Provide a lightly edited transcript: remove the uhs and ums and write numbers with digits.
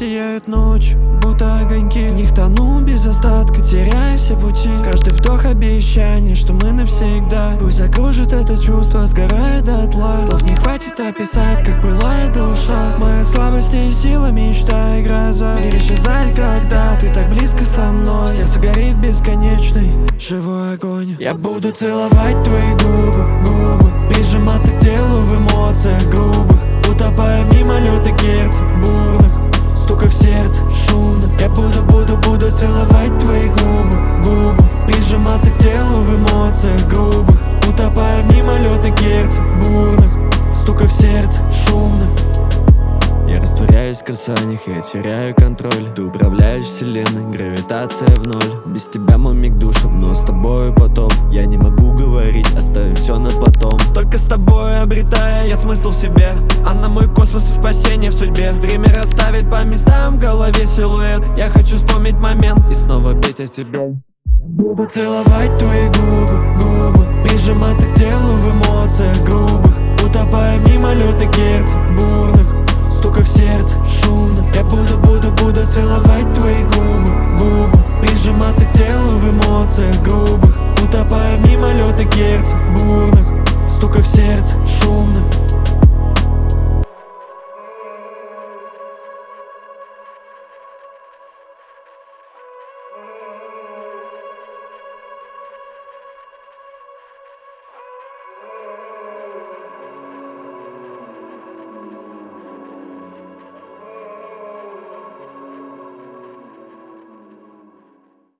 сияют ночь, будто огоньки. В них тону без остатка, теряя все пути. Каждый вдох обещание, что мы навсегда. Пусть окружит это чувство, сгорает дотла. Слов не хватит описать, как пылает душа. Моя слабость и сила, мечта и гроза переисчезает, когда ты так близко со мной. Сердце горит бесконечный живой огонь. Я буду целовать твои губы, прижиматься к телу в эмоциях грубых, утопая в мимолетных герцах бурных, стука в сердце шумно. Я буду целовать твои губы, прижиматься к телу в эмоциях грубых, утопая в мимолетных герцах бурных, стука в сердце шумно. Я растворяюсь в касаниях, я теряю контроль. Ты управляешь вселенной, гравитация в ноль. Без тебя мой миг душит, но с тобою потом. Я не могу говорить, оставим все на потом. Только с тобой обретая я смысл в себе. Она мой космос и спасение в судьбе. Время расставить по местам, в голове силуэт. Я хочу вспомнить момент и снова петь о тебе. Буду целовать твои губы, прижиматься к телу в эмоциях грубых, утопая в мимолетных герцах бурных, стука в сердце шумно. Я буду целовать твои губы, прижиматься к телу в эмоциях грубых, утопая в мимолетных герцах бурных, стука в сердце шумно.